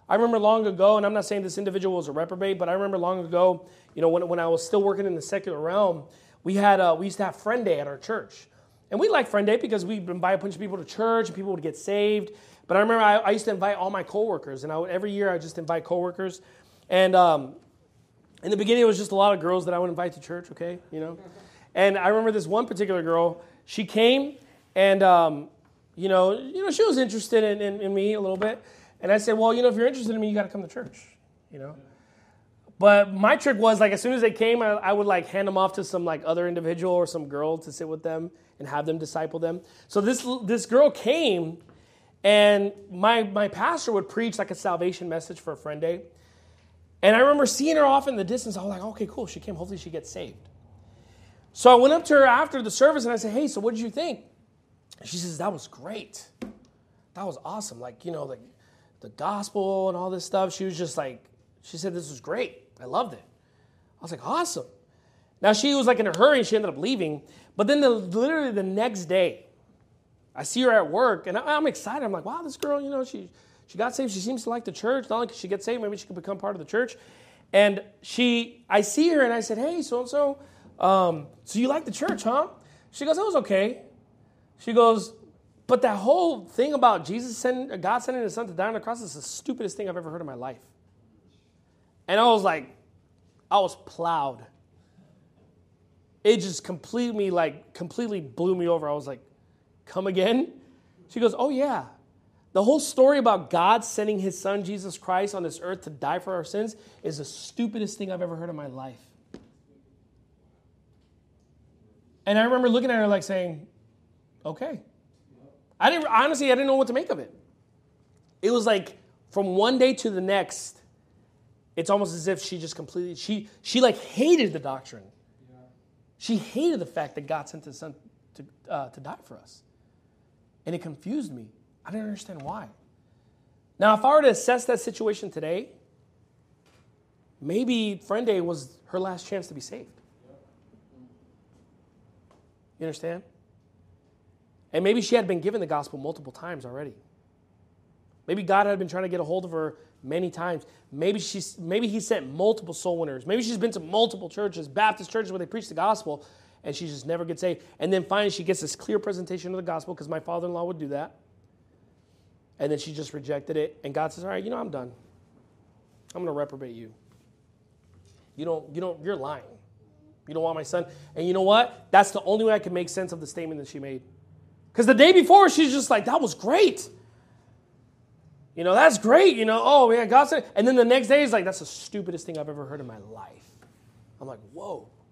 I remember long ago, and I'm not saying this individual was a reprobate, but I remember long ago, when I was still working in the secular realm, we used to have Friend Day at our church. And we liked Friend Day because we'd invite a bunch of people to church and people would get saved. But I remember I used to invite all my coworkers, and every year I just invite coworkers. And in the beginning, it was just a lot of girls that I would invite to church, okay, And I remember this one particular girl, she came, and she was interested in me a little bit. And I said, well, if you're interested in me, you got to come to church, But my trick was, as soon as they came, I would, hand them off to some, other individual or some girl to sit with them and have them disciple them. So this girl came, and my pastor would preach, a salvation message for a Friend Day. And I remember seeing her off in the distance. I was like, okay, cool, she came. Hopefully she gets saved. So I went up to her after the service, and I said, hey, so what did you think? And she says, that was great. That was awesome. The gospel and all this stuff. She was just she said, this was great. I loved it. I was like, awesome. Now, she was in a hurry, and she ended up leaving. But then literally the next day, I see her at work, and I'm excited. I'm like, wow, this girl, she got saved. She seems to like the church. Not only could she get saved, maybe she could become part of the church. And I see her, and I said, hey, so-and-so, so you like the church, huh? She goes, it was okay. She goes, but that whole thing about God sending his son to die on the cross is the stupidest thing I've ever heard in my life. And I was plowed. It just completely blew me over. I was like, come again? She goes, oh yeah. The whole story about God sending his son, Jesus Christ, on this earth to die for our sins is the stupidest thing I've ever heard in my life. And I remember looking at her saying, okay. I didn't know what to make of it. It was from one day to the next, it's almost as if she just completely, she hated the doctrine. Yeah. She hated the fact that God sent his son to die for us. And it confused me. I didn't understand why. Now, if I were to assess that situation today, maybe Friend Day was her last chance to be saved. You understand? And maybe she had been given the gospel multiple times already. Maybe God had been trying to get a hold of her many times. Maybe he sent multiple soul winners. Maybe she's been to multiple churches, Baptist churches where they preach the gospel, and she just never gets saved. And then finally she gets this clear presentation of the gospel, because my father-in-law would do that. And then she just rejected it. And God says, all right, I'm done. I'm going to reprobate you. You're lying. You don't want my son. And you know what? That's the only way I can make sense of the statement that she made. Because the day before, she's just like, that was great. That's great. God said. And then the next day, is that's the stupidest thing I've ever heard in my life. I'm like, whoa.